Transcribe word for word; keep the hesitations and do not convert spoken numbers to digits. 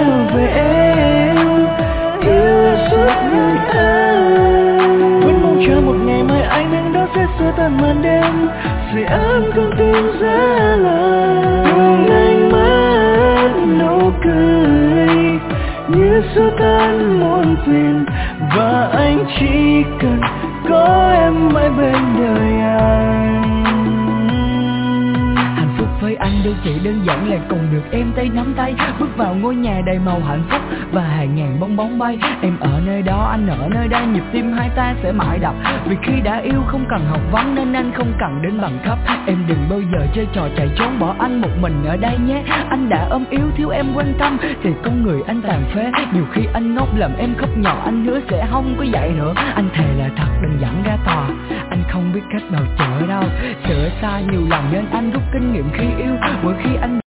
nhớ về em, yêu suốt người anh. Vẫn mong chờ một ngày mai anh đến đó sẽ xua tan màn đêm, sưởi ấm con tim giá lạnh. Từng ánh mắt nụ cười như xua tan muôn phiền, và anh chỉ cần có em mãi bên đời anh. Hạnh phúc với anh đâu chỉ đơn giản là cùng được em tay nắm tay, bước vào ngôi nhà đầy màu hạnh phúc và hàng ngàn bong bóng bay. Em ở nơi đó, anh ở nơi đây, nhịp tim hai ta sẽ mãi đập. Vì khi đã yêu không cần học vấn nên anh không cần đến bằng cấp. Em đừng bao giờ chơi trò chạy trốn bỏ anh một mình ở đây nhé. Anh đã ôm yếu thiếu em quan tâm thì con người anh tàn phế. Nhiều khi anh ngốc làm em khóc nhỏ, anh hứa sẽ không có vậy nữa. Anh thề là thật đừng dẫn ra tòa, anh không biết cách bào chữa đâu. Sửa sai nhiều lần nên anh rút kinh nghiệm khi yêu. Mỗi khi anh